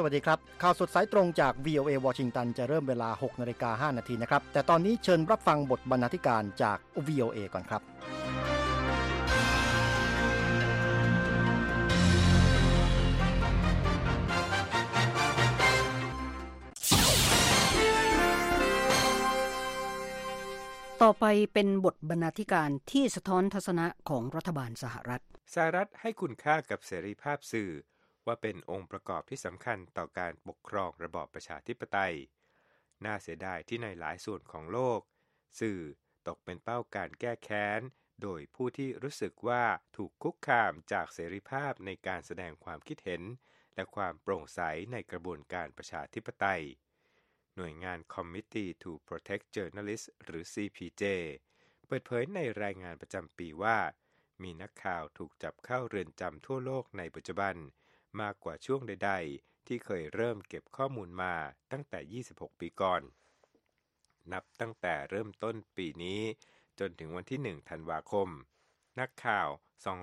วัสดีครับข่าวสดสายตรงจาก VOA วอชิงตันจะเริ่มเวลา 6:05 น.นะครับแต่ตอนนี้เชิญรับฟังบทบรรณาธิการจาก VOA ก่อนครับต่อไปเป็นบทบรรณาธิการที่สะท้อนทัศนะของรัฐบาลสหรัฐให้คุณค่ากับเสรีภาพสื่อว่าเป็นองค์ประกอบที่สำคัญต่อการปกครองระบอบประชาธิปไตยน่าเสียดายที่ในหลายส่วนของโลกสื่อตกเป็นเป้าการแก้แค้นโดยผู้ที่รู้สึกว่าถูกคุกคามจากเสรีภาพในการแสดงความคิดเห็นและความโปร่งใสในกระบวนการประชาธิปไตยหน่วยงาน Committee to Protect Journalists หรือ CPJ เปิดเผยในรายงานประจำปีว่ามีนักข่าวถูกจับเข้าเรือนจำทั่วโลกในปัจจุบันมากกว่าช่วงใดๆที่เคยเริ่มเก็บข้อมูลมาตั้งแต่26ปีก่อนนับตั้งแต่เริ่มต้นปีนี้จนถึงวันที่1ธันวาคมนักข่าว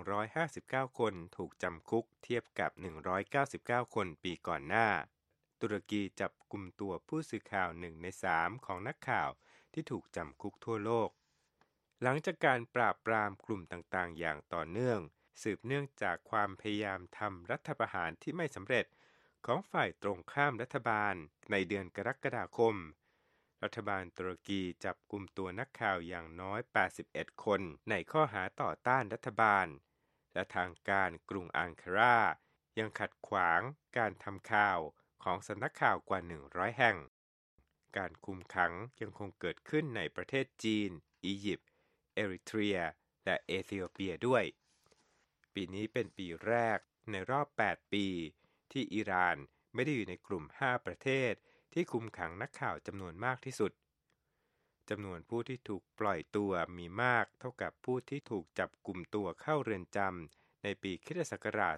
259คนถูกจำคุกเทียบกับ199คนปีก่อนหน้าตุรกีจับกุมตัวผู้สื่อข่าว1ใน3ของนักข่าวที่ถูกจำคุกทั่วโลกหลังจากการปราบปรามกลุ่มต่างๆอย่างต่อเนื่องสืบเนื่องจากความพยายามทำรัฐประหารที่ไม่สำเร็จของฝ่ายตรงข้ามรัฐบาลในเดือนกรกฎาคมรัฐบาลตุรกีจับกุมตัวนักข่าวอย่างน้อย81คนในข้อหาต่อต้านรัฐบาลและทางการกรุงอังการายังขัดขวางการทำข่าวของสำนักข่าวกว่า100แห่งการคุมขังยังคงเกิดขึ้นในประเทศจีนอียิปต์เอริเทรียและเอธิโอเปียด้วยปีนี้เป็นปีแรกในรอบ8ปีที่อิหร่านไม่ได้อยู่ในกลุ่ม5ประเทศที่คุมขังนักข่าวจำนวนมากที่สุดจำนวนผู้ที่ถูกปล่อยตัวมีมากเท่ากับผู้ที่ถูกจับกุมตัวเข้าเรือนจำในปีค.ศ.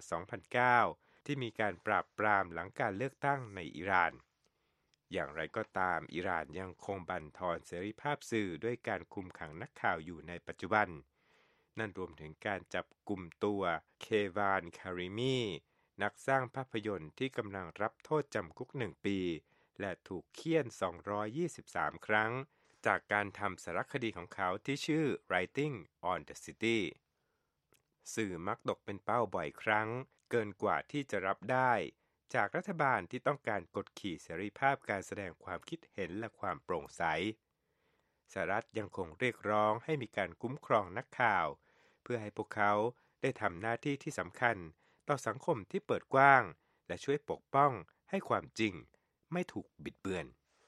2009ที่มีการปราบปรามหลังการเลือกตั้งในอิหร่านอย่างไรก็ตามอิหร่านยังคงบั่นทอนเสรีภาพสื่อด้วยการคุมขังนักข่าวอยู่ในปัจจุบันนั่นรวมถึงการจับกุมตัวเควานคาริมีนักสร้างภาพยนตร์ที่กำลังรับโทษจำคุก1ปีและถูกเฆี่ยน223ครั้งจากการทำสารคดีของเขาที่ชื่อ Writing on the City สื่อมักตกเป็นเป้าบ่อยครั้งเกินกว่าที่จะรับได้จากรัฐบาลที่ต้องการกดขี่เสรีภาพการแสดงความคิดเห็นและความโปร่งใสสหรัฐยังคงเรียกร้องให้มีการคุ้มครองนักข่าวเพื่อให้พวกเขาได้ทำหน้าที่ที่สำคัญต่อสังคมที่เปิดกว้างและช่วยปกป้องให้ความจริงไม่ถูกบิดเบือน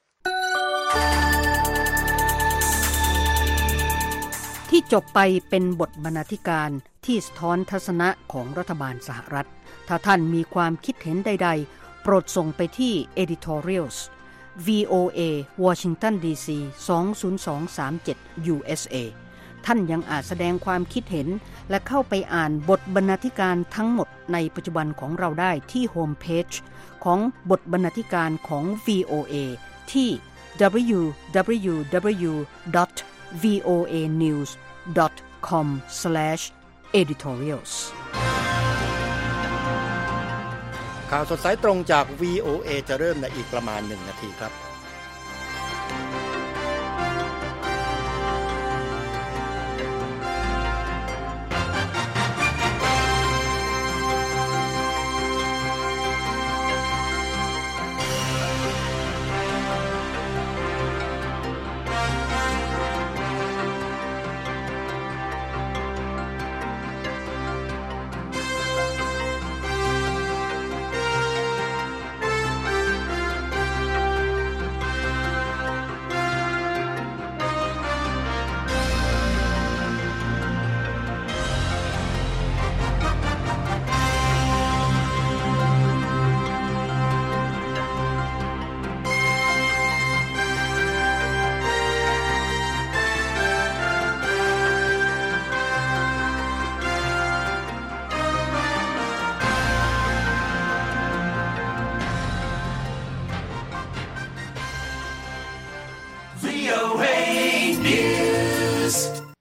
ที่จบไปเป็นบทบรรณาธิการที่สะท้อนทัศนะของรัฐบาลสหรัฐถ้าท่านมีความคิดเห็นใดๆโปรดส่งไปที่ Editorials VOA Washington DC 20237 USA ท่านยังอาจแสดงความคิดเห็นและเข้าไปอ่านบทบรรณาธิการทั้งหมดในปัจจุบันของเราได้ที่โฮมเพจของบทบรรณาธิการของ VOA ที่ www.voanews.com/editorials ข่าวสดสายตรงจาก VOA จะเริ่มในอีกประมาณ1นาทีครับ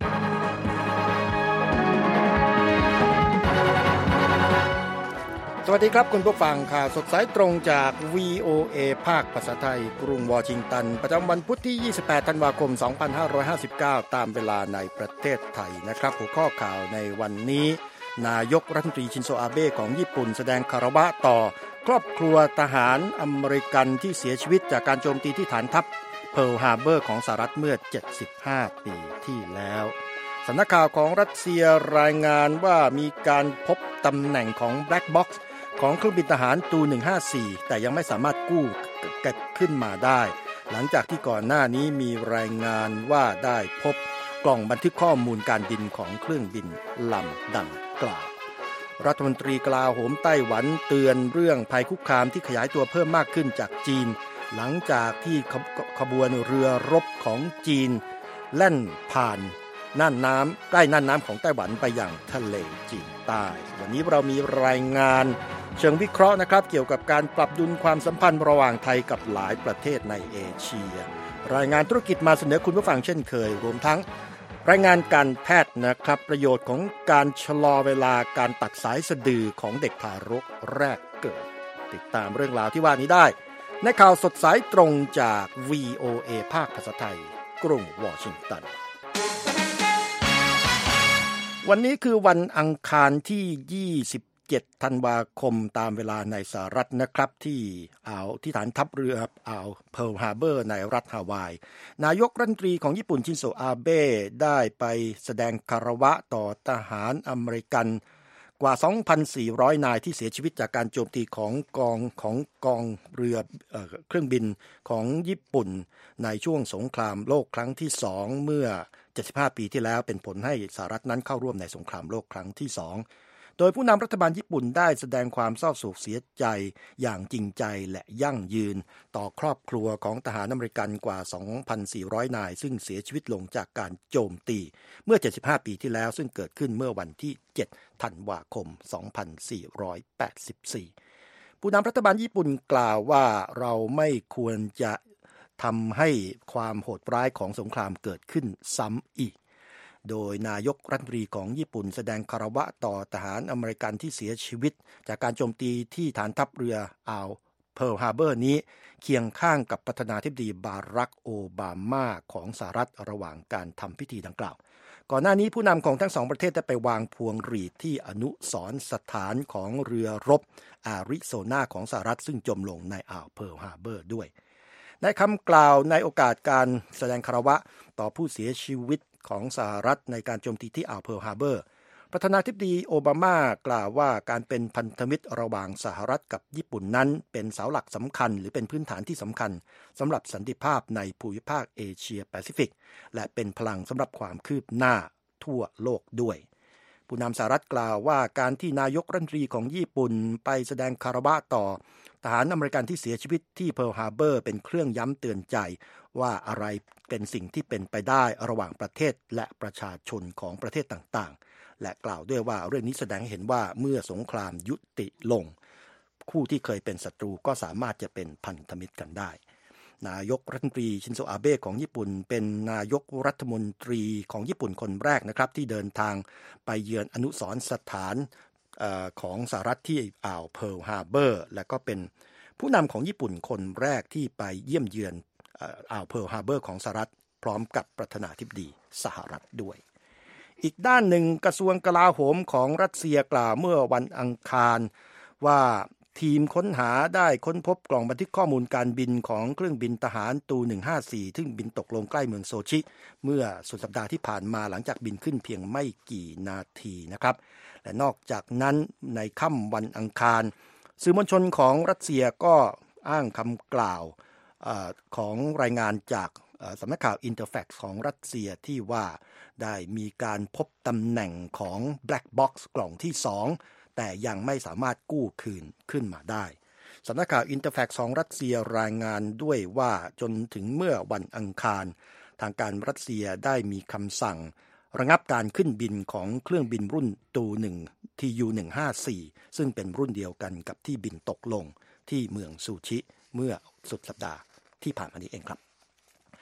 สวัสดีครับคุณผู้ฟังข่าวสดสายตรงจาก VOA ภาคภาษาไทยกรุงวอชิงตันประจำวันพุธที่28ธันวาคม2559ตามเวลาในประเทศไทยนะครับหัวข้อข่าวในวันนี้นายกรัฐมนตรีชินโซอาเบะของญี่ปุ่นแสดงคารวะต่อครอบครัวทหารอเมริกันที่เสียชีวิตจากการโจมตีที่ฐานทัพเพิร์ลฮาร์เบอร์ของสหรัฐเมื่อ75ปีที่แล้วสำนักข่าวของรัสเซียรายงานว่ามีการพบตำแหน่งของ Black Box ของเครื่องบินทหารตู 154 แต่ยังไม่สามารถกู้ขึ้นมาได้หลังจากที่ก่อนหน้านี้มีรายงานว่าได้พบกล่องบันทึกข้อมูลการบินของเครื่องบินลำดังกล่าวรัฐมนตรีกลาโหมไต้หวันเตือนเรื่องภัยคุกคามที่ขยายตัวเพิ่มมากขึ้นจากจีนหลังจากที่ขบวนเรือรบของจีนแล่นผ่านน่านน้ำใกล้น่านน้ำของไต้หวันไปยังทะเลจีนใต้วันนี้เรามีรายงานเชิงวิเคราะห์นะครับเกี่ยวกับการปรับดุลความสัมพันธ์ระหว่างไทยกับหลายประเทศในเอเชียรายงานธุรกิจมาเสนอคุณผู้ฟังเช่นเคยรวมทั้งรายงานการแพทย์นะครับประโยชน์ของการชะลอเวลาการตัดสายสะดือของเด็กทารกแรกเกิดติดตามเรื่องราวที่ว่านี้ได้ในข่าวสดสายตรงจาก VOA ภาคภาษาไทยกรุงวอชิงตันวันนี้คือวันอังคารที่27ธันวาคมตามเวลาในสหรัฐนะครับที่ฐานทัพเรืออ่าวเพิร์ลฮาร์เบอร์ในรัฐฮาวายนายกรัฐมนตรีของญี่ปุ่นชินโซอาเบะได้ไปแสดงคารวะต่อทหารอเมริกันกว่า 2,400 นายที่เสียชีวิตจากการโจมตีของกองเรือเครื่องบินของญี่ปุ่นในช่วงสงครามโลกครั้งที่2เมื่อ75ปีที่แล้วเป็นผลให้สหรัฐนั้นเข้าร่วมในสงครามโลกครั้งที่2โดยผู้นำรัฐบาลญี่ปุ่นได้แสดงความเศร้าโศกเสียใจอย่างจริงใจและยั่งยืนต่อครอบครัวของทหารอเมริกันกว่า 2,400 นายซึ่งเสียชีวิตลงจากการโจมตีเมื่อ75ปีที่แล้วซึ่งเกิดขึ้นเมื่อวันที่7ธันวาคม2484ผู้นำรัฐบาลญี่ปุ่นกล่าวว่าเราไม่ควรจะทำให้ความโหดร้ายของสงครามเกิดขึ้นซ้ำอีกโดยนายกรัฐมนตรีของญี่ปุ่นแสดงคารวะต่อทหารอเมริกันที่เสียชีวิตจากการโจมตีที่ฐานทัพเรืออ่าวเพิร์ลฮาร์เบอร์นี้เคียงข้างกับประธานาธิบดีบารักโอบามาของสหรัฐระหว่างการทำพิธีดังกล่าวก่อนหน้านี้ผู้นำของทั้งสองประเทศได้ไปวางพวงหรีดที่อนุสรณ์สถานของเรือรบอาริโซนาของสหรัฐซึ่งจมลงในอ่าวเพิร์ลฮาร์เบอร์ด้วยในคำกล่าวในโอกาสการแสดงคารวะต่อผู้เสียชีวิตของสหรัฐในการโจมตีที่อ่าวเพิร์ลฮาร์เบอร์ประธานาธิบดีโอบามากล่าวว่าการเป็นพันธมิตรระหว่างสหรัฐกับญี่ปุ่นนั้นเป็นเสาหลักสำคัญหรือเป็นพื้นฐานที่สำคัญสำหรับสันติภาพในภูมิภาคเอเชียแปซิฟิกและเป็นพลังสำหรับความคืบหน้าทั่วโลกด้วยผู้นำสหรัฐกล่าวว่าการที่นายกรัฐมนตรีของญี่ปุ่นไปแสดงคารวะต่อทหารอเมริกันที่เสียชีวิตที่เพิร์ลฮาร์เบอร์เป็นเครื่องย้ำเตือนใจว่าอะไรเป็นสิ่งที่เป็นไปได้ระหว่างประเทศและประชาชนของประเทศต่างๆและกล่าวด้วยว่าเรื่องนี้แสดงให้เห็นว่าเมื่อสงครามยุติลงคู่ที่เคยเป็นศัตรูก็สามารถจะเป็นพันธมิตรกันได้นายกรัฐมนตรีชินโซอาเบะของญี่ปุ่นเป็นนายกรัฐมนตรีของญี่ปุ่นคนแรกนะครับที่เดินทางไปเยือนอนุสรณ์สถานของสหรัฐที่อ่าวเพิร์ลฮาร์เบอร์และก็เป็นผู้นำของญี่ปุ่นคนแรกที่ไปเยี่ยมเยือนอ่าวเพิร์ลฮาร์เบอร์ของสหรัฐพร้อมกับประธานาธิบดีสหรัฐด้วยอีกด้านหนึ่งกระทรวงกลาโหมของรัสเซียกล่าวเมื่อวันอังคารว่าทีมค้นหาได้ค้นพบกล่องบันทึกข้อมูลการบินของเครื่องบินทหารตู 154ซึ่งบินตกลงใกล้เมืองโซชิเมื่อสุดสัปดาห์ที่ผ่านมาหลังจากบินขึ้นเพียงไม่กี่นาทีนะครับและนอกจากนั้นในค่ำวันอังคารสื่อมวลชนของรัสเซียก็อ้างคำกล่าวของรายงานจากสำนักข่าวอินเตอร์แฟกซ์ของรัสเซียที่ว่าได้มีการพบตำแหน่งของ Black Box กล่องที่2แต่ยังไม่สามารถกู้คืนขึ้นมาได้สำนักข่าวอินเตอร์แฟกซ์ของรัสเซียรายงานด้วยว่าจนถึงเมื่อวันอังคารทางการรัสเซียได้มีคำสั่งระงับการขึ้นบินของเครื่องบินรุ่นตู1 TU-154 ซึ่งเป็นรุ่นเดียวกันกับที่บินตกลงที่เมืองซูชิเมื่อสุดสัปดาห์ที่ผ่านมานี้เองครับ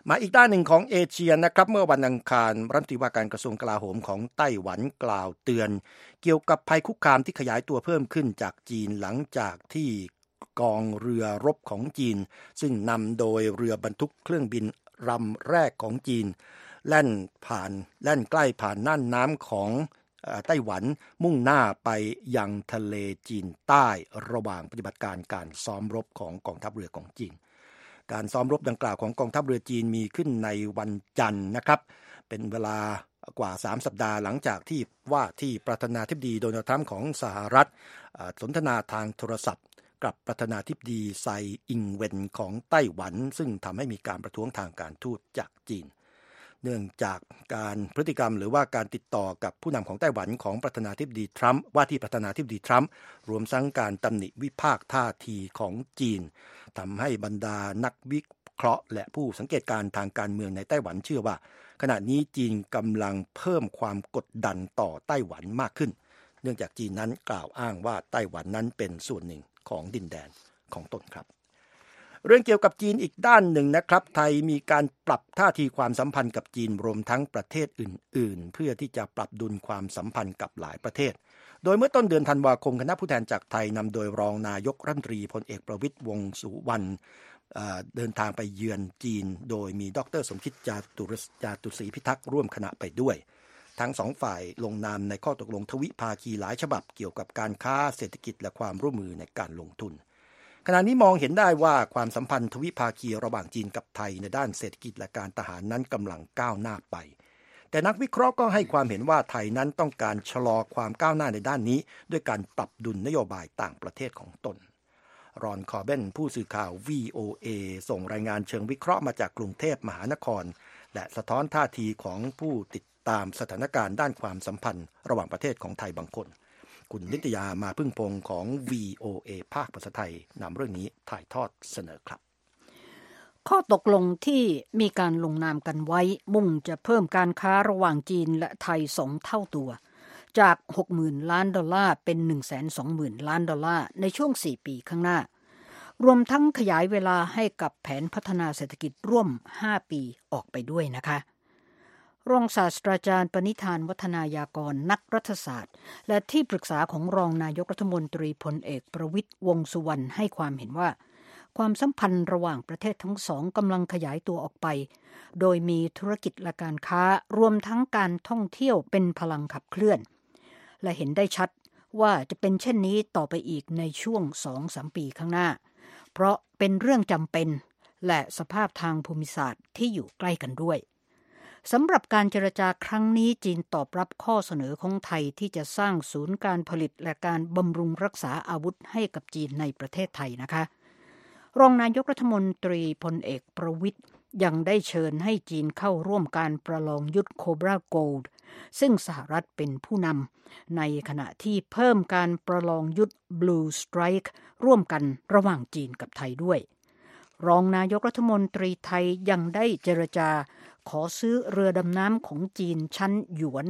มาอีกด้านหนึ่งของเอเชียนะครับเมื่อวันอังคารรัฐมนตรีว่าการกระทรวงกลาโหมของไต้หวันกล่าวเตือนเกี่ยวกับภัยคุกคามที่ขยายตัวเพิ่มขึ้นจากจีนหลังจากที่กองเรือรบของจีนซึ่งนำโดยเรือบรรทุกเครื่องบินลำแรกของจีนแล่นใกล้ผ่านน่านน้ำของไต้หวันมุ่งหน้าไปยังทะเลจีนใต้ระหว่างปฏิบัติการซ้อมรบของกองทัพเรือของจีนการซ้อมรบดังกล่าวของกองทัพเรือจีนมีขึ้นในวันจันทร์นะครับเป็นเวลากว่า3สัปดาห์หลังจากที่ว่าที่ประธานาธิบดีโดนัลด์ทรัมป์ของสหรัฐสนทนาทางโทรศัพท์กับประธานาธิบดีไซอิงเวนของไต้หวันซึ่งทำให้มีการประท้วงทางการทูตจากจีนเนื่องจากการพฤติกรรมหรือว่าการติดต่อกับผู้นำของไต้หวันของประธานาธิบดีทรัมป์ว่าที่ประธานาธิบดีทรัมป์รวมทั้งการตำหนิวิพากษ์ท่าทีของจีนทำให้บรรดานักวิเคราะห์และผู้สังเกตการทางการเมืองในไต้หวันเชื่อว่าขณะนี้จีนกำลังเพิ่มความกดดันต่อไต้หวันมากขึ้นเนื่องจากจีนนั้นกล่าวอ้างว่าไต้หวันนั้นเป็นส่วนหนึ่งของดินแดนของตนครับเรื่องเกี่ยวกับจีนอีกด้านหนึ่งนะครับไทยมีการปรับท่าทีความสัมพันธ์กับจีนรวมทั้งประเทศอื่นๆเพื่อที่จะปรับดุลความสัมพันธ์กับหลายประเทศโดยเมื่อต้นเดือนธันวาคมคณะผู้แทนจากไทยนำโดยรองนายกรัฐมนตรีพลเอกประวิตรวงษ์สุวรรณเดินทางไปเยือนจีนโดยมีดร.สมคิดจาตุศรีพิทักษ์ร่วมคณะไปด้วยทั้งสองฝ่ายลงนามในข้อตกลงทวิภาคีหลายฉบับเกี่ยวกับการค้าเศรษฐกิจและความร่วมมือในการลงทุนขณะนี้มองเห็นได้ว่าความสัมพันธ์ทวิภาคีระหว่างจีนกับไทยในด้านเศรษฐกิจและการทหารนั้นกำลังก้าวหน้าไปแต่นักวิเคราะห์ก็ให้ความเห็นว่าไทยนั้นต้องการชะลอความก้าวหน้าในด้านนี้ด้วยการปรับดุลนโยบายต่างประเทศของตนรอนคอร์เบนผู้สื่อข่าว VOA ส่งรายงานเชิงวิเคราะห์มาจากกรุงเทพมหานครและสะท้อนท่าทีของผู้ติดตามสถานการณ์ด้านความสัมพันธ์ระหว่างประเทศของไทยบางคนคุณนิตยามาพึ่งพงของ VOA ภาคภาษาไทยนำเรื่องนี้ถ่ายทอดเสนอครับข้อตกลงที่มีการลงนามกันไว้มุ่งจะเพิ่มการค้าระหว่างจีนและไทย2 เท่าตัวจาก 60,000 ล้านดอลลาร์เป็น 120,000 ล้านดอลลาร์ในช่วง4 ปีข้างหน้ารวมทั้งขยายเวลาให้กับแผนพัฒนาเศรษฐกิจร่วม5 ปีออกไปด้วยนะคะรองศาสตราจารย์ปณิธานวัฒนายากรนักรัฐศาสตร์และที่ปรึกษาของรองนายกรัฐมนตรีพลเอกประวิตรวงษ์สุวรรณให้ความเห็นว่าความสัมพันธ์ระหว่างประเทศทั้งสองกำลังขยายตัวออกไปโดยมีธุรกิจและการค้ารวมทั้งการท่องเที่ยวเป็นพลังขับเคลื่อนและเห็นได้ชัดว่าจะเป็นเช่นนี้ต่อไปอีกในช่วง 2-3 ปีข้างหน้าเพราะเป็นเรื่องจำเป็นและสภาพทางภูมิศาสตร์ที่อยู่ใกล้กันด้วยสำหรับการเจรจาครั้งนี้จีนตอบรับข้อเสนอของไทยที่จะสร้างศูนย์การผลิตและการบำรุงรักษาอาวุธให้กับจีนในประเทศไทยนะคะรองนายกรัฐมนตรีพลเอกประวิตรยังได้เชิญให้จีนเข้าร่วมการประลองยุทธโคบราโกลด์ซึ่งสหรัฐเป็นผู้นำในขณะที่เพิ่มการประลองยุทธ Blue Strike ร่วมกันระหว่างจีนกับไทยด้วยรองนายกรัฐมนตรีไทยยังได้เจรจาขอซื้อเรือดำน้ำของจีนชั้นหยวน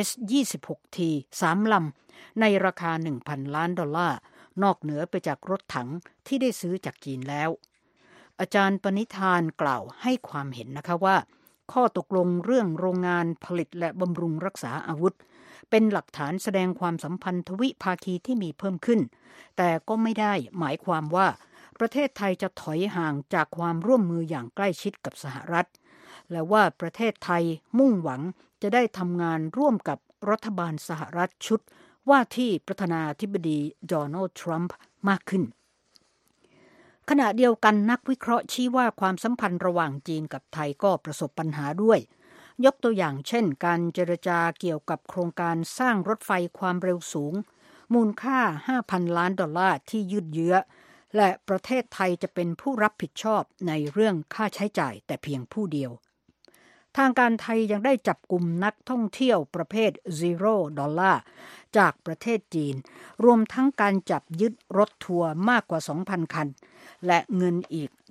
S-26T 3 ลำในราคา 1,000 ล้านดอลลาร์นอกเหนือไปจากรถถังที่ได้ซื้อจากจีนแล้วอาจารย์ปณิธานกล่าวให้ความเห็นนะคะว่าข้อตกลงเรื่องโรงงานผลิตและบำรุงรักษาอาวุธเป็นหลักฐานแสดงความสัมพันธ์ทวิภาคีที่มีเพิ่มขึ้นแต่ก็ไม่ได้หมายความว่าประเทศไทยจะถอยห่างจากความร่วมมืออย่างใกล้ชิดกับสหรัฐและว่าประเทศไทยมุ่งหวังจะได้ทำงานร่วมกับรัฐบาลสหรัฐชุดว่าที่ประธานาธิบดีโดนัลด์ทรัมป์มากขึ้นขณะเดียวกันนักวิเคราะห์ชี้ว่าความสัมพันธ์ระหว่างจีนกับไทยก็ประสบปัญหาด้วยยกตัวอย่างเช่นการเจรจาเกี่ยวกับโครงการสร้างรถไฟความเร็วสูงมูลค่า 5,000 ล้านดอลลาร์ที่ยืดเยื้อและประเทศไทยจะเป็นผู้รับผิดชอบในเรื่องค่าใช้จ่ายแต่เพียงผู้เดียวทางการไทยยังได้จับกุมนักท่องเที่ยวประเภท Zero Dollar จากประเทศจีนรวมทั้งการจับยึดรถทัวร์มากกว่า 2,000 คันและเงินอีก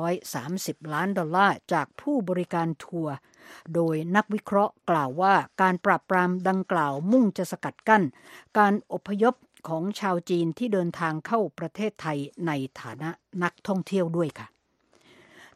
130 ล้านดอลลาร์จากผู้บริการทัวร์โดยนักวิเคราะห์กล่าวว่าการปราบปรามดังกล่าวมุ่งจะสกัดกั้นการอพยพของชาวจีนที่เดินทางเข้าประเทศไทยในฐานะนักท่องเที่ยวด้วยค่ะ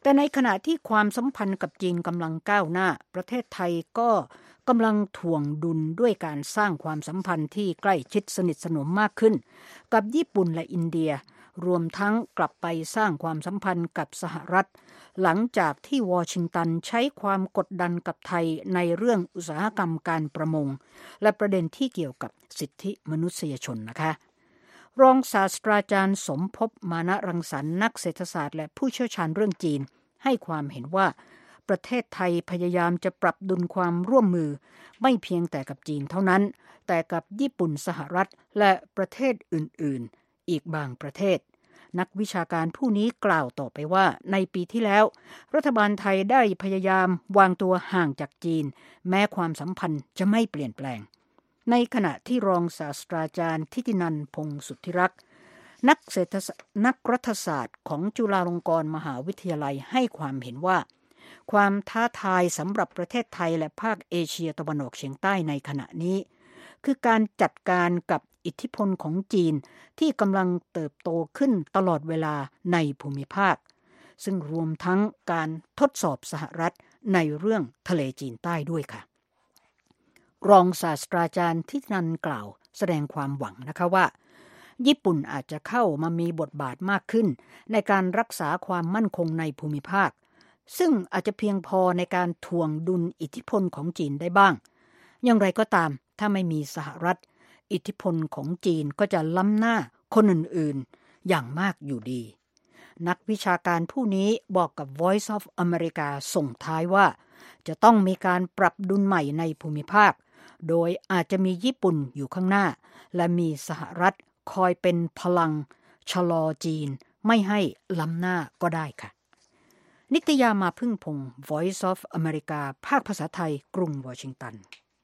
แต่ในขณะที่ความสัมพันธ์กับจีนกำลังก้าวหน้าประเทศไทยก็กำลังถ่วงดุลด้วยการสร้างความสัมพันธ์ที่ใกล้ชิดสนิทสนมมากขึ้นกับญี่ปุ่นและอินเดียรวมทั้งกลับไปสร้างความสัมพันธ์กับสหรัฐหลังจากที่วอชิงตันใช้ความกดดันกับไทยในเรื่องอุตสาหกรรมการประมงและประเด็นที่เกี่ยวกับสิทธิมนุษยชนนะคะรองศาสตราจารย์สมภพมานะรังสรรค์นักเศรษฐศาสตร์และผู้เชี่ยวชาญเรื่องจีนให้ความเห็นว่าประเทศไทยพยายามจะปรับดุลความร่วมมือไม่เพียงแต่กับจีนเท่านั้นแต่กับญี่ปุ่นสหรัฐและประเทศอื่นๆอีกบางประเทศนักวิชาการผู้นี้กล่าวต่อไปว่าในปีที่แล้วรัฐบาลไทยได้พยายามวางตัวห่างจากจีนแม้ความสัมพันธ์จะไม่เปลี่ยนแปลงในขณะที่รองศาสตราจารย์ทิตินันท์พงษ์สุทธิรักษ์นักรัฐศาสตร์ของจุฬาลงกรณ์มหาวิทยาลัยให้ความเห็นว่าความท้าทายสำหรับประเทศไทยและภาคเอเชียตะวันออกเฉียงใต้ในขณะนี้คือการจัดการกับอิทธิพลของจีนที่กำลังเติบโตขึ้นตลอดเวลาในภูมิภาคซึ่งรวมทั้งการทดสอบสหรัฐในเรื่องทะเลจีนใต้ด้วยค่ะรองศาสตราจารย์ทิตินันท์กล่าวแสดงความหวังนะคะว่าญี่ปุ่นอาจจะเข้ามามีบทบาทมากขึ้นในการรักษาความมั่นคงในภูมิภาคซึ่งอาจจะเพียงพอในการถ่วงดุลอิทธิพลของจีนได้บ้างอย่างไรก็ตามถ้าไม่มีสหรัฐอิทธิพลของจีนก็จะล้ำหน้าคนอื่นๆอย่างมากอยู่ดีนักวิชาการผู้นี้บอกกับ Voice of America ส่งท้ายว่าจะต้องมีการปรับดุลใหม่ในภูมิภาคโดยอาจจะมีญี่ปุ่นอยู่ข้างหน้าและมีสหรัฐคอยเป็นพลังชะลอจีนไม่ให้ล้ำหน้าก็ได้ค่ะนิตยามาพึ่งพงษ์ Voice of America ภาคภาษาไทยกรุงวอชิงตัน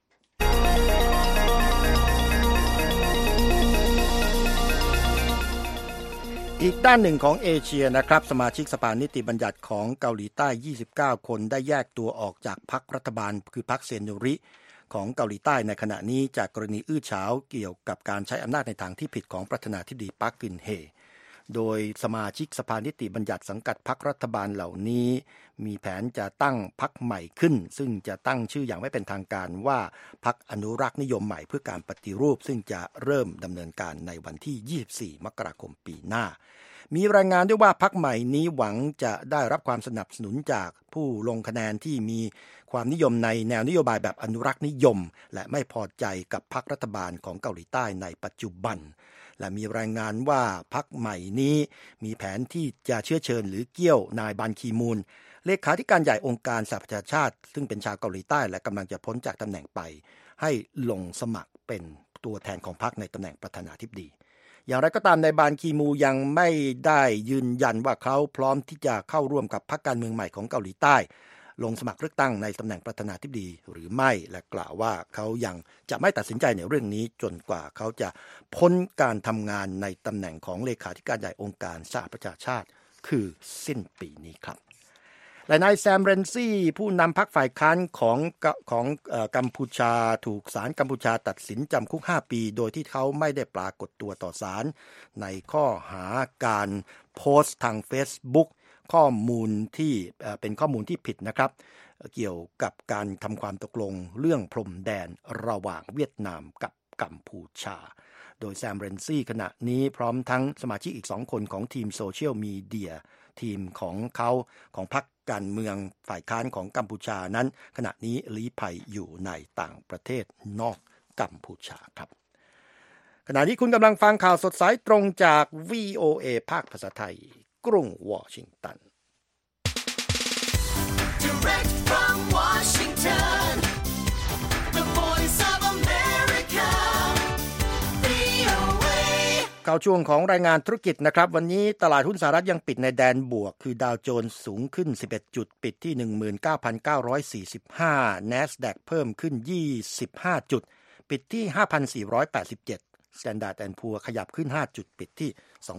อีกด้านหนึ่งของเอเชียนะครับสมาชิกสภานิติบัญญัติของเกาหลีใต้29คนได้แยกตัวออกจากพรรครัฐบาลคือพรรคเซนโยริของเกาหลีใต้ในขณะนี้จากกรณีอื้อฉาวเกี่ยวกับการใช้อำนาจในทางที่ผิดของประธานาธิบดีปาร์คกึนเฮโดยสมาชิกสภานิติบัญญัติสังกัดพรรครัฐบาลเหล่านี้มีแผนจะตั้งพรรคใหม่ขึ้นซึ่งจะตั้งชื่ออย่างไม่เป็นทางการว่าพรรคอนุรักษ์นิยมใหม่เพื่อการปฏิรูปซึ่งจะเริ่มดำเนินการในวันที่24มกราคมปีหน้ามีรายงานด้วยว่าพรรคใหม่นี้หวังจะได้รับความสนับสนุนจากผู้ลงคะแนนที่มีความนิยมในแนวนโยบายแบบอนุรักษ์นิยมและไม่พอใจกับพรรครัฐบาลของเกาหลีใต้ในปัจจุบันและมีรายงานว่าพรรคใหม่นี้มีแผนที่จะเชื้อเชิญหรือเกี้ยวนายบันคีมูนเลขาธิการใหญ่องค์การสหประชาชาติซึ่งเป็นชาวเกาหลีใต้และกำลังจะพ้นจากตำแหน่งไปให้ลงสมัครเป็นตัวแทนของพรรคในตำแหน่งประธานาธิบดีอย่างไรก็ตามนายบานคีมูยังไม่ได้ยืนยันว่าเขาพร้อมที่จะเข้าร่วมกับพรรคการเมืองใหม่ของเกาหลีใต้ลงสมัครเลือกตั้งในตำแหน่งประธานาธิบดีหรือไม่และกล่าวว่าเขายังจะไม่ตัดสินใจในเรื่องนี้จนกว่าเขาจะพ้นการทำงานในตำแหน่งของเลขาธิการใหญ่องค์การสหประชาชาติคือสิ้นปีนี้ครับและนายแซมเรนซี่ผู้นำพรรคฝ่ายค้านของกัมพูชาถูกศาลกัมพูชาตัดสินจำคุก5ปีโดยที่เขาไม่ได้ปรากฏตัวต่อศาลในข้อหาการโพสต์ทาง Facebook ข้อมูลที่เป็นข้อมูลที่ผิดนะครับเกี่ยวกับการทำความตกลงเรื่องพรมแดนระหว่างเวียดนามกับกัมพูชาโดยแซมเรนซี่ขณะนี้พร้อมทั้งสมาชิกอีก2คนของทีมโซเชียลมีเดียทีมของเขาของพรรคการเมืองฝ่ายค้านของกัมพูชานั้นขณะนี้ลี้ภัยอยู่ในต่างประเทศนอกกัมพูชาครับขณะนี้คุณกำลังฟังข่าวสดสายตรงจาก VOA ภาคภาษาไทยกรุงวอชิงตัน Direct from Washington, the voice of America, VOA เข้าช่วงของรายงานธุรกิจนะครับวันนี้ตลาดหุ้นสหรัฐยังปิดในแดนบวกคือดาวโจนส์สูงขึ้น11จุดปิดที่ 19,945 NASDAQ เพิ่มขึ้น25จุดปิดที่ 5,487 Standard & Poor's ขยับขึ้น5จุดปิดที่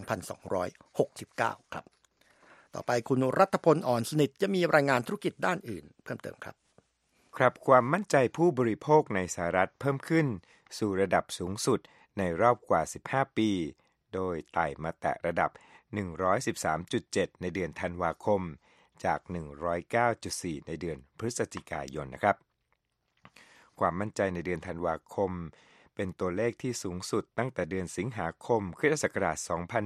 2,269 ครับต่อไปคุณรัฐพลอ่อนสนิทจะมีรายงานธุรกิจด้านอื่นเพิ่มเติมครับครับความมั่นใจผู้บริโภคในสหรัฐเพิ่มขึ้นสู่ระดับสูงสุดในรอบกว่า15ปีโดยไต่มาแตะระดับ 113.7 ในเดือนธันวาคมจาก 109.4 ในเดือนพฤศจิกายนนะครับความมั่นใจในเดือนธันวาคมเป็นตัวเลขที่สูงสุดตั้งแต่เดือนสิงหาคมคริสตศักราช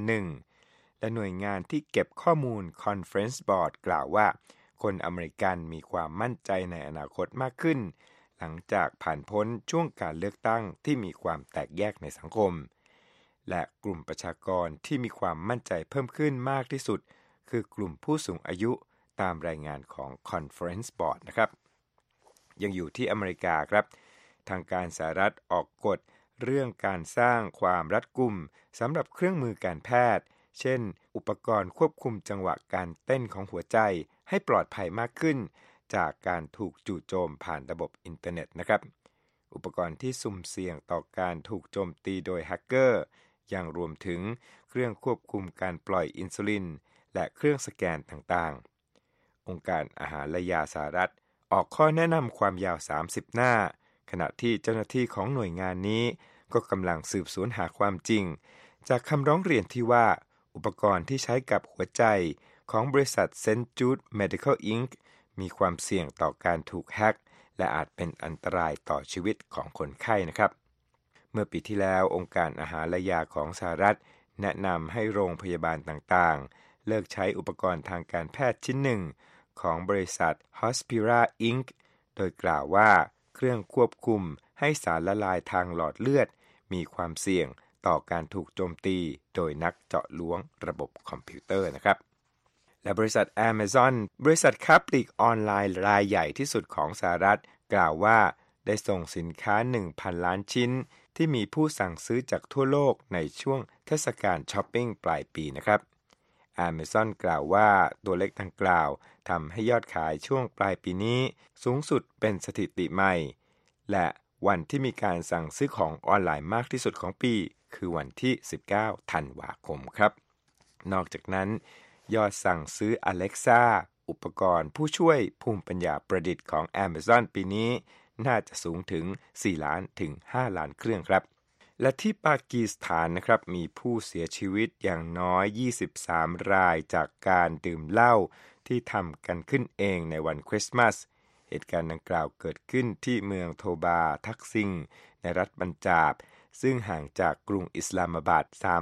2001 และหน่วยงานที่เก็บข้อมูล Conference Board กล่าวว่าคนอเมริกันมีความมั่นใจในอนาคตมากขึ้นหลังจากผ่านพ้นช่วงการเลือกตั้งที่มีความแตกแยกในสังคมและกลุ่มประชากรที่มีความมั่นใจเพิ่มขึ้นมากที่สุดคือกลุ่มผู้สูงอายุตามรายงานของ Conference Board นะครับยังอยู่ที่อเมริกาครับทางการสหรัฐออกกฎเรื่องการสร้างความรัดกุมสำหรับเครื่องมือการแพทย์เช่นอุปกรณ์ควบคุมจังหวะการเต้นของหัวใจให้ปลอดภัยมากขึ้นจากการถูกจู่โจมผ่านระบบอินเทอร์เน็ตนะครับอุปกรณ์ที่สุ่มเสี่ยงต่อการถูกโจมตีโดยแฮกเกอร์ยังรวมถึงเครื่องควบคุมการปล่อยอินซูลินและเครื่องสแกนต่างๆองค์การอาหารและยาสหรัฐออกข้อแนะนำความยาว30หน้าขณะที่เจ้าหน้าที่ของหน่วยงานนี้ก็กำลังสืบสวนหาความจริงจากคำร้องเรียนที่ว่าอุปกรณ์ที่ใช้กับหัวใจของบริษัท St. Jude Medical Inc. มีความเสี่ยงต่อการถูกแฮกและอาจเป็นอันตรายต่อชีวิตของคนไข้นะครับเมื่อปีที่แล้วองค์การอาหารและยาของสหรัฐแนะนำให้โรงพยาบาลต่างๆเลิกใช้อุปกรณ์ทางการแพทย์ชิ้นหนึ่งของบริษัท Hospira Inc. โดยกล่าวว่าเครื่องควบคุมให้สารละลายทางหลอดเลือดมีความเสี่ยงต่อการถูกโจมตีโดยนักเจาะล้วงระบบคอมพิวเตอร์นะครับและบริษัท Amazon บริษัทค้าปลีกออนไลน์รายใหญ่ที่สุดของสหรัฐกล่าวว่าได้ส่งสินค้า 1,000 ล้านชิ้นที่มีผู้สั่งซื้อจากทั่วโลกในช่วงเทศกาลช้อปปิ้งปลายปีนะครับ Amazon กล่าวว่าตัวเลขดังกล่าวทำให้ยอดขายช่วงปลายปีนี้สูงสุดเป็นสถิติใหม่และวันที่มีการสั่งซื้อของออนไลน์มากที่สุดของปีคือวันที่19ธันวาคมครับนอกจากนั้นยอดสั่งซื้อ Alexa อุปกรณ์ผู้ช่วยภูมิปัญญาประดิษฐ์ของ Amazon ปีนี้น่าจะสูงถึง4ล้านถึง5ล้านเครื่องครับและที่ปากีสถานนะครับมีผู้เสียชีวิตอย่างน้อย23รายจากการดื่มเหล้าที่ทำกันขึ้นเองในวันคริสต์มาสเหตุการณ์ดังกล่าวเกิดขึ้นที่เมืองโทบาทักซิงในรัฐบัญจาบซึ่งห่างจากกรุงอิสลามบัด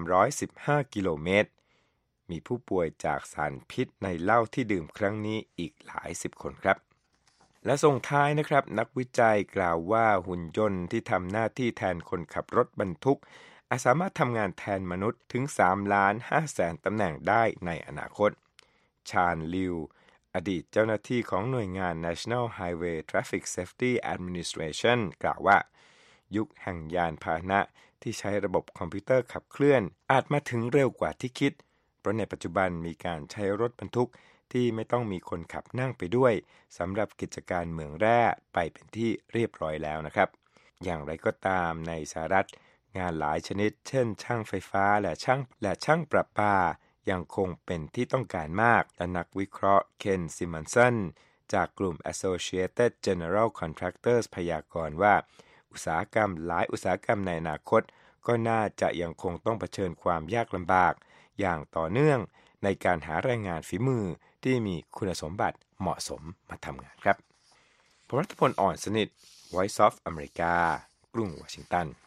315กิโลเมตรมีผู้ป่วยจากสารพิษในเหล้าที่ดื่มครั้งนี้อีกหลายสิบคนครับและส่งท้ายนะครับนักวิจัยกล่าวว่าหุ่นยนต์ที่ทำหน้าที่แทนคนขับรถบรรทุกอาจสามารถทำงานแทนมนุษย์ถึง 3,500,000 ตำแหน่งได้ในอนาคตชาญลิวอดีตเจ้าหน้าที่ของหน่วยงาน National Highway Traffic Safety Administration กล่าวว่ายุคแห่งยานพาหนะที่ใช้ระบบคอมพิวเตอร์ขับเคลื่อนอาจมาถึงเร็วกว่าที่คิดเพราะในปัจจุบันมีการใช้รถบรรทุกที่ไม่ต้องมีคนขับนั่งไปด้วยสำหรับกิจการเหมืองแร่ไปเป็นที่เรียบร้อยแล้วนะครับอย่างไรก็ตามในสหรัฐงานหลายชนิดเช่นช่างไฟฟ้าและช่างประปายังคงเป็นที่ต้องการมากและนักวิเคราะห์เคนซิมอนสันจากกลุ่ม Associated General Contractors พยากรณ์ว่าอุตสาหกรรมหลายอุตสาหกรรมในอนาคตก็น่าจะยังคงต้องเผชิญความยากลำบากอย่างต่อเนื่องในการหาแรงงานฝีมือที่มีคุณสมบัติเหมาะสมมาทำงานครับผมรัฐพล อ่อนสนิท Voice of America กรุงวอชิงตัน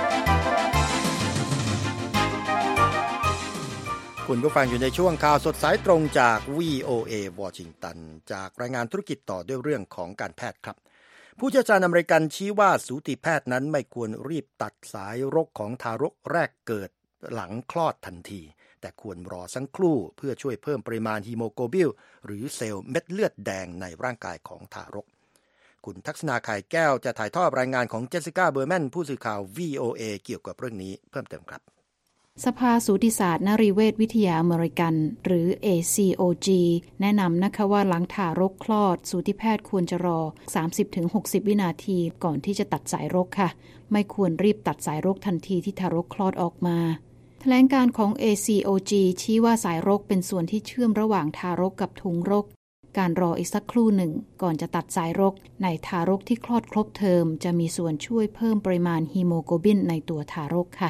คุณผู้ฟังอยู่ในช่วงข่าวสดสายตรงจาก VOA วอชิงตันจากรายงานธุรกิจต่อด้วยเรื่องของการแพทย์ครับผู้เชี่ยวชาญอเมริกันชี้ว่าสูติแพทย์นั้นไม่ควรรีบตัดสายรกของทารกแรกเกิดหลังคลอดทันทีแต่ควรรอสักครู่เพื่อช่วยเพิ่มปริมาณฮีโมโกลบินหรือเซลล์เม็ดเลือดแดงในร่างกายของทารกคุณทักษณาไข่แก้วจะถ่ายทอดรายงานของเจสสิก้าเบอร์แมนผู้สื่อข่าว VOA เกี่ยวกับเรื่องนี้เพิ่มเติมครับสภาสูติศาสตร์นรีเวชวิทยาอเมริกันหรือ ACOG แนะนำนะคะว่าหลังทารกคลอดสูติแพทย์ควรจะรอ 30-60 วินาทีก่อนที่จะตัดสายรกค่ะไม่ควรรีบตัดสายรกทันทีที่ทารกคลอดออกมาแถลงการของ ACOG ชี้ว่าสายรกเป็นส่วนที่เชื่อมระหว่างทารกกับถุงรกการรออีกสักครู่หนึ่งก่อนจะตัดสายรกในทารกที่คลอดครบเทอมจะมีส่วนช่วยเพิ่มปริมาณฮีโมโกลบินในตัวทารกค่ะ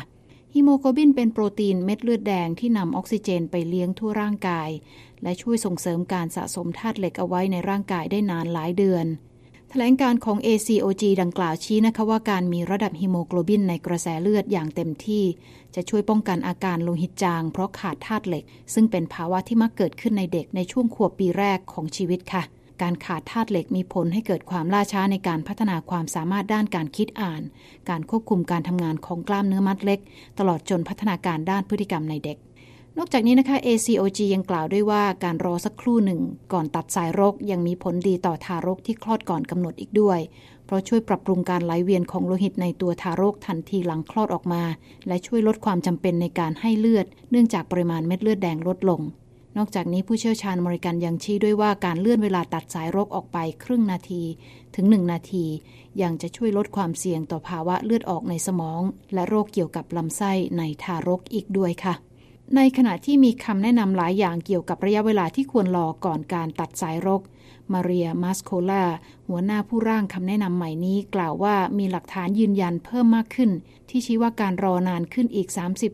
ฮีโมโกลบินเป็นโปรตีนเม็ดเลือดแดงที่นำออกซิเจนไปเลี้ยงทั่วร่างกายและช่วยส่งเสริมการสะสมธาตุเหล็กเอาไว้ในร่างกายได้นานหลายเดือนแถลงการของ ACOG ดังกล่าวชี้นะคะว่าการมีระดับฮีโมโกลบินในกระแสเลือดอย่างเต็มที่จะช่วยป้องกันอาการโลหิตจางเพราะขาดธาตุเหล็กซึ่งเป็นภาวะที่มักเกิดขึ้นในเด็กในช่วงขวบปีแรกของชีวิตค่ะการขาดธาตุเหล็กมีผลให้เกิดความล่าช้าในการพัฒนาความสามารถด้านการคิดอ่านการควบคุมการทำงานของกล้ามเนื้อมัดเล็กตลอดจนพัฒนาการด้านพฤติกรรมในเด็กนอกจากนี้นะคะ ACOG ยังกล่าวด้วยว่าการรอสักครู่หนึ่งก่อนตัดสายรกยังมีผลดีต่อทารกที่คลอดก่อนกำหนดอีกด้วยเพราะช่วยปรับปรุงการไหลเวียนของโลหิตในตัวทารกทันทีหลังคลอดออกมาและช่วยลดความจำเป็นในการให้เลือดเนื่องจากปริมาณเม็ดเลือดแดงลดลงนอกจากนี้ผู้เชี่ยวชาญอเมริกันยังชี้ด้วยว่าการเลื่อนเวลาตัดสายรกออกไปครึ่งนาทีถึง1นาทียังจะช่วยลดความเสี่ยงต่อภาวะเลือดออกในสมองและโรคเกี่ยวกับลำไส้ในทารกอีกด้วยค่ะในขณะที่มีคำแนะนำหลายอย่างเกี่ยวกับระยะเวลาที่ควรรอก่อนการตัดสายรกมาเรียมาสโคลาหัวหน้าผู้ร่างคำแนะนำใหม่นี้กล่าวว่ามีหลักฐานยืนยันเพิ่มมากขึ้นที่ชี้ว่าการรอนานขึ้นอีก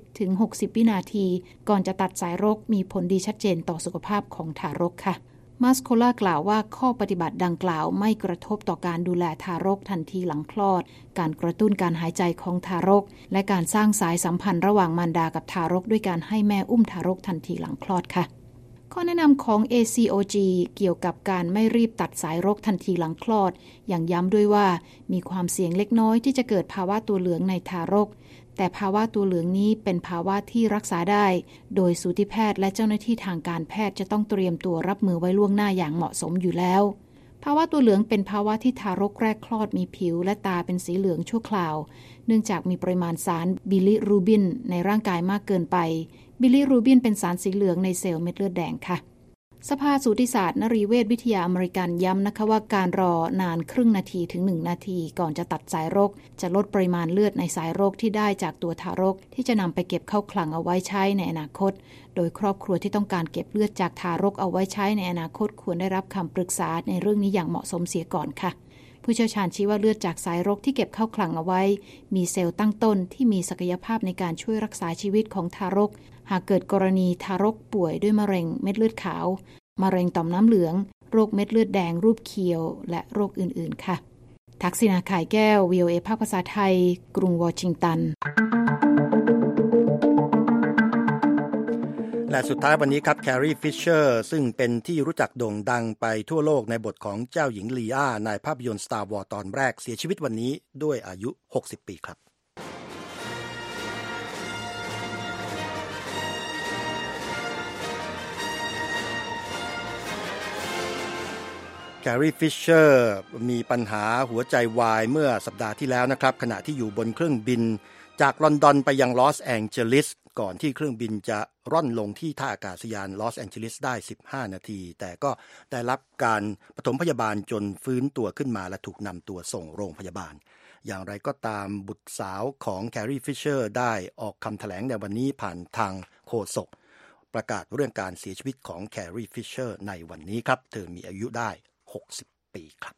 30-60 วินาทีก่อนจะตัดสายรกมีผลดีชัดเจนต่อสุขภาพของทารกค่ะมาสโคลากล่าวว่าข้อปฏิบัติดังกล่าวไม่กระทบต่อการดูแลทารกทันทีหลังคลอดการกระตุ้นการหายใจของทารกและการสร้างสายสัมพันธ์ระหว่างมารดากับทารกด้วยการให้แม่อุ้มทารกทันทีหลังคลอดค่ะข้อแนะนำของ ACOG เกี่ยวกับการไม่รีบตัดสายรกทันทีหลังคลอดอย่างย้ำด้วยว่ามีความเสี่ยงเล็กน้อยที่จะเกิดภาวะตัวเหลืองในทารกแต่ภาวะตัวเหลืองนี้เป็นภาวะที่รักษาได้โดยสูติแพทย์และเจ้าหน้าที่ทางการแพทย์จะต้องเตรียมตัวรับมือไว้ล่วงหน้าอย่างเหมาะสมอยู่แล้วภาวะตัวเหลืองเป็นภาวะที่ทารกแรกคลอดมีผิวและตาเป็นสีเหลืองชั่วคราวเนื่องจากมีปริมาณสารบิลิรูบินในร่างกายมากเกินไปบิลิรูบินเป็นสารสีเหลืองในเซลล์เม็ดเลือดแดงค่ะสภาสูติศาสตร์นรีเวชวิทยาอเมริกันย้ำนะคะว่าการรอนานครึ่งนาทีถึง1นาทีก่อนจะตัดสายรกจะลดปริมาณเลือดในสายรกที่ได้จากตัวทารกที่จะนำไปเก็บเข้าคลังเอาไว้ใช้ในอนาคตโดยครอบครัวที่ต้องการเก็บเลือดจากทารกเอาไว้ใช้ในอนาคตควรได้รับคำปรึกษาในเรื่องนี้อย่างเหมาะสมเสียก่อนค่ะผู้เชี่ยวชาญชี้ว่าเลือดจากสายรกที่เก็บเข้าคลังเอาไว้มีเซลล์ตั้งต้นที่มีศักยภาพในการช่วยรักษาชีวิตของทารกหากเกิดกรณีทารกป่วยด้วยมะเร็งเม็ดเลือดขาวมะเร็งต่อมน้ำเหลืองโรคเม็ดเลือดแดงรูปเขียวและโรคอื่นๆค่ะทักษิณา ข่ายแก้ว VOA ภาคภาษาไทยกรุงวอชิงตันและสุดท้ายวันนี้ครับแครีฟิชเชอร์ซึ่งเป็นที่รู้จักโด่งดังไปทั่วโลกในบทของเจ้าหญิงลีอาในภาพยนตร์ Star Wars ตอนแรกเสียชีวิตวันนี้ด้วยอายุ60ปีครับแครีฟิชเชอร์มีปัญหาหัวใจวายเมื่อสัปดาห์ที่แล้วนะครับขณะที่อยู่บนเครื่องบินจากลอนดอนไปยังลอสแองเจลิสก่อนที่เครื่องบินจะร่อนลงที่ท่าอากาศยานลอสแองเจลิสได้15นาทีแต่ก็ได้รับการปฐมพยาบาลจนฟื้นตัวขึ้นมาและถูกนำตัวส่งโรงพยาบาลอย่างไรก็ตามบุตรสาวของแครีฟิชเชอร์ได้ออกคำแถลงในวันนี้ผ่านทางโฆษกประกาศเรื่องการเสียชีวิตของแครีฟิชเชอร์ในวันนี้ครับเธอมีอายุได้60ปีครับ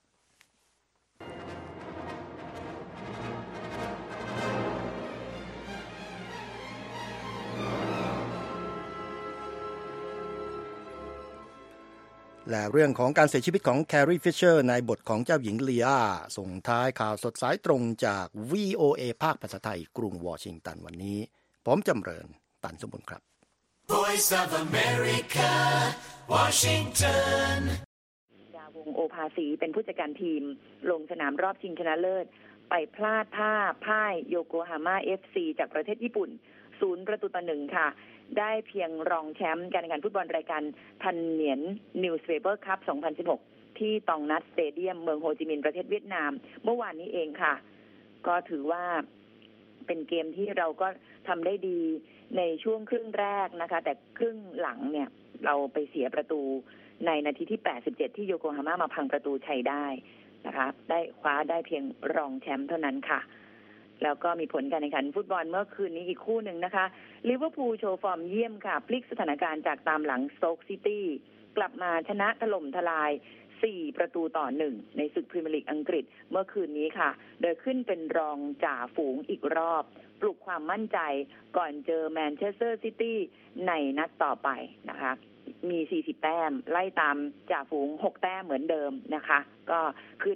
และเรื่องของการเสียชีวิตของแครีฟิชเชอร์ในบทของเจ้าหญิงลีอาส่งท้ายข่าวสดสายตรงจาก VOA ภาคภาษาไทยกรุงวอชิงตันวันนี้ผมจำเริญตันสมบูรณ์ครับ Voice of America Washingtonวงโอภาสีเป็นผู้จัดการทีมลงสนามรอบชิงชนะเลิศไปพลาดท่าพ่ายโยโกฮาม่า FC จากประเทศญี่ปุ่น0-1ค่ะได้เพียงรองแชมป์การแข่งขันฟุตบอลรายการทันเหนียนนิวส์เวเบอร์คัพ2016ที่ตองนัดสเตเดียมเมืองโฮจิมินห์ประเทศเวียดนามเมื่อวานนี้เองค่ะก็ถือว่าเป็นเกมที่เราก็ทำได้ดีในช่วงครึ่งแรกนะคะแต่ครึ่งหลังเนี่ยเราไปเสียประตูในนาทีที่87ที่โยโกฮาม่ามาพังประตูชัยได้นะคะได้คว้าได้เพียงรองแชมป์เท่านั้นค่ะแล้วก็มีผลการแข่งขันฟุตบอลเมื่อคืนนี้อีกคู่หนึ่งนะคะลิเวอร์พูลโชว์ฟอร์มเยี่ยมค่ะพลิกสถานการณ์จากตามหลังสโต๊กซิตี้กลับมาชนะถล่มทลาย 4 ประตูต่อ 1ในศึกพรีเมียร์ลีกอังกฤษเมื่อคืนนี้ค่ะโดยขึ้นเป็นรองจ่าฝูงอีกรอบปลุกความมั่นใจก่อนเจอแมนเชสเตอร์ซิตี้ในนัดต่อไปนะคะมี40 แต้มไล่ตามจ่าฝูง6 แต้มเหมือนเดิมนะคะก็คือ